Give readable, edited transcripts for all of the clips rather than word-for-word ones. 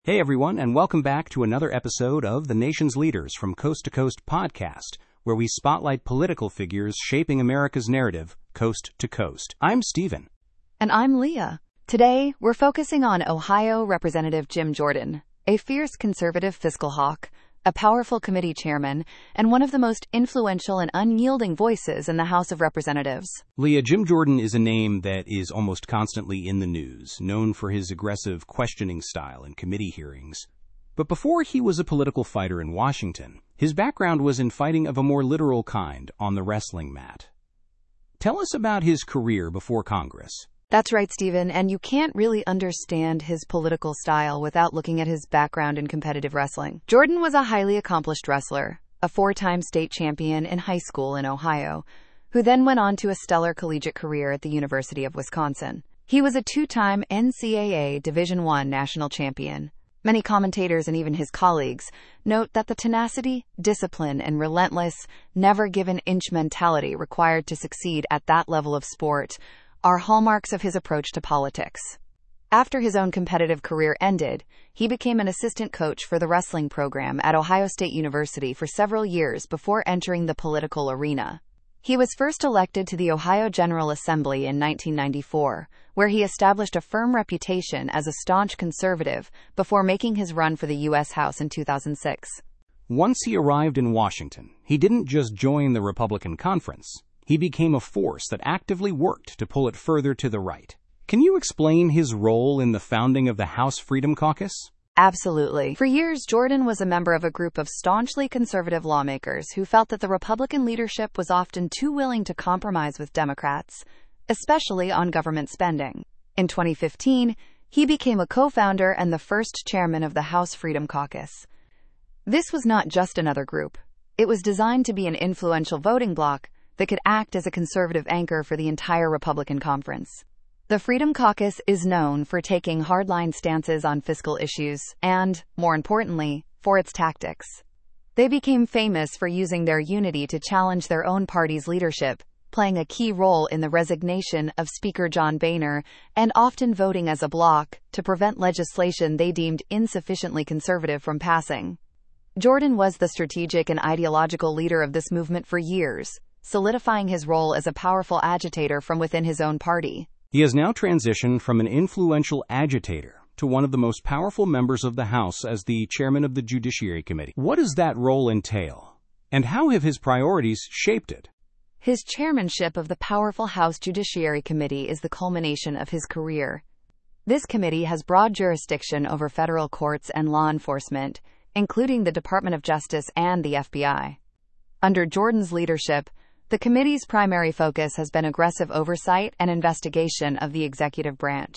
Hey everyone, and welcome back to another episode of The Nation's Leaders from Coast to Coast podcast, where we spotlight political figures shaping America's narrative, coast to coast. I'm Stephen. And I'm Leah. Today, we're focusing on Ohio Representative Jim Jordan, a fierce conservative fiscal hawk, a powerful committee chairman, and one of the most influential and unyielding voices in the House of Representatives. Leah, Jim Jordan is a name that is almost constantly in the news, known for his aggressive questioning style in committee hearings. But before he was a political fighter in Washington, his background was in fighting of a more literal kind on the wrestling mat. Tell us about his career before Congress. That's right, Stephen, and you can't really understand his political style without looking at his background in competitive wrestling. Jordan was a highly accomplished wrestler, a four-time state champion in high school in Ohio, who then went on to a stellar collegiate career at the University of Wisconsin. He was a two-time NCAA Division I national champion. Many commentators and even his colleagues note that the tenacity, discipline, and relentless, never-give-an-inch mentality required to succeed at that level of sport are hallmarks of his approach to politics. After his own competitive career ended, he became an assistant coach for the wrestling program at Ohio State University for several years before entering the political arena. He was first elected to the Ohio General Assembly in 1994, where he established a firm reputation as a staunch conservative before making his run for the U.S. House in 2006. Once he arrived in Washington, he didn't just join the Republican conference. He became a force that actively worked to pull it further to the right. Can you explain his role in the founding of the House Freedom Caucus? Absolutely. For years, Jordan was a member of a group of staunchly conservative lawmakers who felt that the Republican leadership was often too willing to compromise with Democrats, especially on government spending. In 2015, he became a co-founder and the first chairman of the House Freedom Caucus. This was not just another group. It was designed to be an influential voting bloc that could act as a conservative anchor for the entire Republican conference. The Freedom Caucus is known for taking hardline stances on fiscal issues and, more importantly, for its tactics. They became famous for using their unity to challenge their own party's leadership, playing a key role in the resignation of Speaker John Boehner, and often voting as a bloc to prevent legislation they deemed insufficiently conservative from passing. Jordan was the strategic and ideological leader of this movement for years, solidifying his role as a powerful agitator from within his own party. He has now transitioned from an influential agitator to one of the most powerful members of the House as the chairman of the Judiciary Committee. What does that role entail? And how have his priorities shaped it? His chairmanship of the powerful House Judiciary Committee is the culmination of his career. This committee has broad jurisdiction over federal courts and law enforcement, including the Department of Justice and the FBI. Under Jordan's leadership, the committee's primary focus has been aggressive oversight and investigation of the executive branch.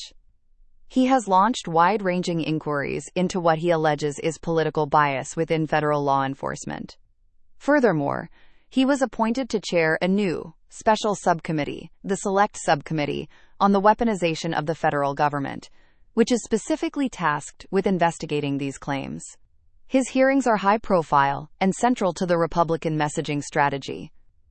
He has launched wide-ranging inquiries into what he alleges is political bias within federal law enforcement. Furthermore, he was appointed to chair a new, special subcommittee, the Select Subcommittee, on the weaponization of the federal government, which is specifically tasked with investigating these claims. His hearings are high-profile and central to the Republican messaging strategy.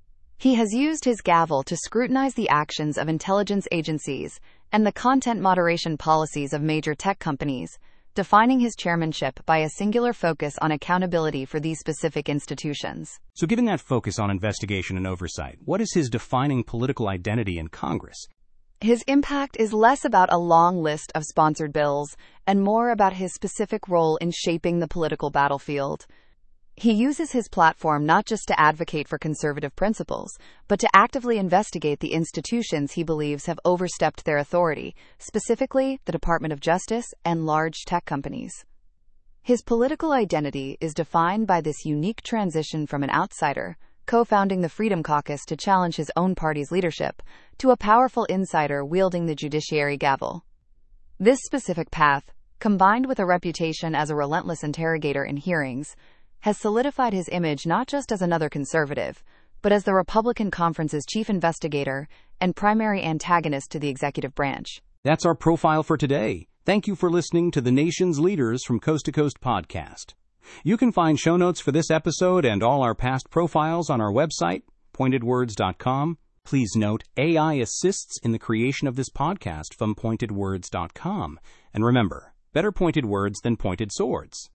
He has used his gavel to scrutinize the actions of intelligence agencies and the content moderation policies of major tech companies, defining his chairmanship by a singular focus on accountability for these specific institutions. So given that focus on investigation and oversight, what is his defining political identity in Congress? His impact is less about a long list of sponsored bills and more about his specific role in shaping the political battlefield. He uses his platform not just to advocate for conservative principles, but to actively investigate the institutions he believes have overstepped their authority, specifically the Department of Justice and large tech companies. His political identity is defined by this unique transition from an outsider, co-founding the Freedom Caucus to challenge his own party's leadership, to a powerful insider wielding the judiciary gavel. This specific path, combined with a reputation as a relentless interrogator in hearings, has solidified his image not just as another conservative, but as the Republican conference's chief investigator and primary antagonist to the executive branch. That's our profile for today. Thank you for listening to the Nation's Leaders from Coast to Coast podcast. You can find show notes for this episode and all our past profiles on our website, pointedwords.com. Please note, AI assists in the creation of this podcast from pointedwords.com. And remember, Better pointed words than pointed swords.